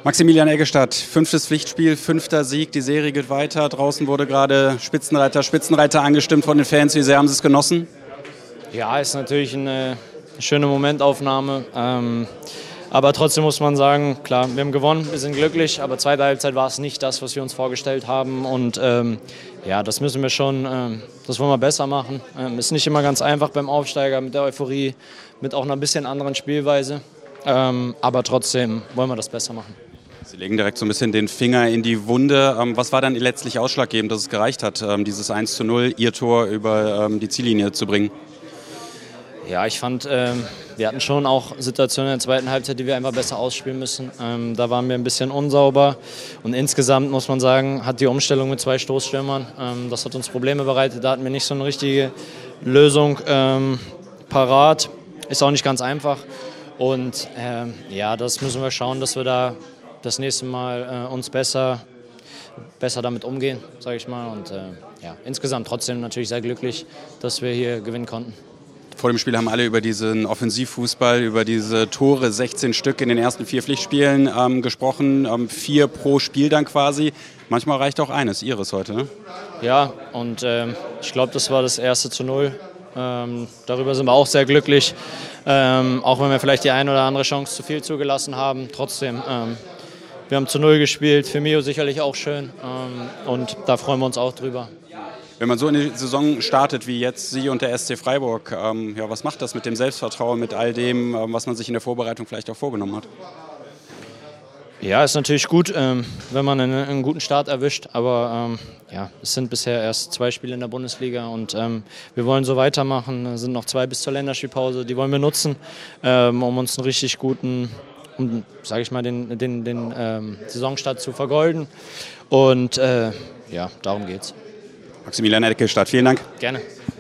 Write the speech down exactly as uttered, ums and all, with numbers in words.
Maximilian Eggestedt, fünftes Pflichtspiel, fünfter Sieg, die Serie geht weiter. Draußen wurde gerade Spitzenreiter, Spitzenreiter angestimmt von den Fans. Wie sehr haben Sie es genossen? Ja, ist natürlich eine schöne Momentaufnahme. Ähm, aber trotzdem muss man sagen, klar, wir haben gewonnen, wir sind glücklich, aber zweite Halbzeit war es nicht das, was wir uns vorgestellt haben. Und ähm, ja, das müssen wir schon, ähm, das wollen wir besser machen. Ähm, ist nicht immer ganz einfach beim Aufsteiger mit der Euphorie, mit auch einer bisschen anderen Spielweise. Ähm, aber trotzdem wollen wir das besser machen. Sie legen direkt so ein bisschen den Finger in die Wunde. Was war dann letztlich ausschlaggebend, dass es gereicht hat, dieses eins zu null, Ihr Tor über die Ziellinie zu bringen? Ja, ich fand, ähm, wir hatten schon auch Situationen in der zweiten Halbzeit, die wir einfach besser ausspielen müssen. Ähm, da waren wir ein bisschen unsauber. Und insgesamt muss man sagen, hat die Umstellung mit zwei Stoßstürmern, ähm, das hat uns Probleme bereitet. Da hatten wir nicht so eine richtige Lösung ähm, parat. Ist auch nicht ganz einfach. Und ähm, ja, das müssen wir schauen, dass wir da das nächste Mal äh, uns besser, besser damit umgehen, sage ich mal. Und äh, ja, insgesamt trotzdem natürlich sehr glücklich, dass wir hier gewinnen konnten. Vor dem Spiel haben alle über diesen Offensivfußball, über diese Tore, sechzehn Stück in den ersten vier Pflichtspielen ähm, gesprochen, ähm, vier pro Spiel dann quasi. Manchmal reicht auch eines, Ihres heute, ne? Ja, und ähm, ich glaube, das war das erste zu null. Ähm, darüber sind wir auch sehr glücklich, ähm, auch wenn wir vielleicht die eine oder andere Chance zu viel zugelassen haben. Trotzdem, ähm, wir haben zu null gespielt, für Mio sicherlich auch schön ähm, und da freuen wir uns auch drüber. Wenn man so in die Saison startet wie jetzt Sie und der S C Freiburg, ähm, ja, was macht das mit dem Selbstvertrauen, mit all dem, ähm, was man sich in der Vorbereitung vielleicht auch vorgenommen hat? Ja, ist natürlich gut, ähm, wenn man einen, einen guten Start erwischt, aber ähm, ja, es sind bisher erst zwei Spiele in der Bundesliga und ähm, wir wollen so weitermachen. Es sind noch zwei bis zur Länderspielpause, die wollen wir nutzen, ähm, um uns einen richtig guten, um, sage ich mal, den, den, den ähm, Saisonstart zu vergolden. Und äh, ja, darum geht's. Maximilian Eggestedt, vielen Dank. Gerne.